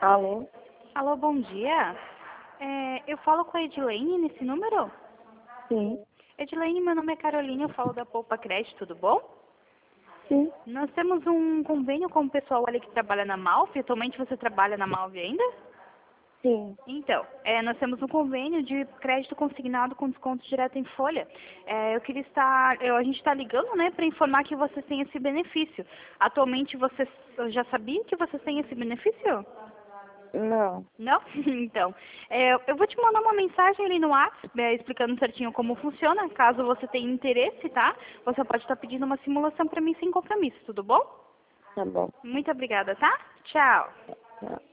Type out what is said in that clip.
Alô? Alô, bom dia. Eu falo com a Edilene nesse número? Sim. Edilene, meu nome é Carolina, eu falo da Poupa Crédito, tudo bom? Sim. Nós temos um convênio com o pessoal ali que trabalha na Malve. Atualmente você trabalha na Malve ainda? Sim. Então, nós temos um convênio de crédito consignado com desconto direto em folha. A gente está ligando, né, para informar que vocês têm esse benefício. Atualmente vocês já sabiam que vocês têm esse benefício? Não. Não? Então, eu vou te mandar uma mensagem ali no WhatsApp, explicando certinho como funciona. Caso você tenha interesse, tá? Você pode estar pedindo uma simulação para mim sem compromisso, tudo bom? Tá bom. Muito obrigada, tá? Tchau. Tá.